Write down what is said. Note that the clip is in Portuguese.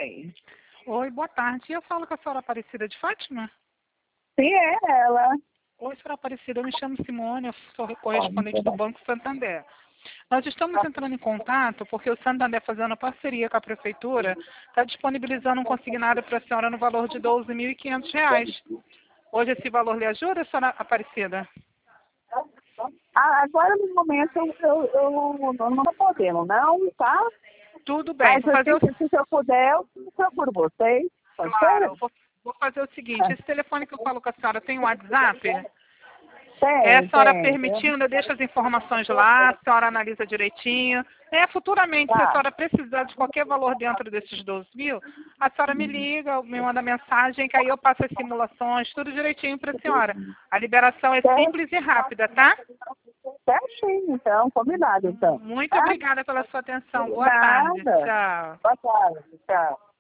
Oi. Oi, boa tarde. Eu falo com a senhora Aparecida de Fátima? Sim, é ela. Oi, senhora Aparecida, eu me chamo Simone, eu sou correspondente do Banco Santander. Nós estamos entrando em contato porque o Santander, fazendo parceria com a Prefeitura, está disponibilizando um consignado para a senhora no valor de R$ 12.500. Hoje esse valor lhe ajuda, senhora Aparecida? Agora, no momento, eu não estou podendo, não, tá? Tudo bem, Mas assim, se eu puder, eu procuro vocês. Pode claro, ser? eu vou fazer o seguinte, esse telefone que eu falo com a senhora tem um WhatsApp? A senhora Tem. permitindo, eu deixo as informações lá, a senhora analisa direitinho. Futuramente, se a Tá. senhora precisar de qualquer valor dentro desses 12 mil, a senhora me liga, me manda mensagem, que aí eu passo as simulações, tudo direitinho para a senhora. A liberação é simples e rápida, tá? Certinho, então, combinado, então. Muito Tá? obrigada pela sua atenção. Boa tarde. Nada. Tchau. Boa tarde, tchau.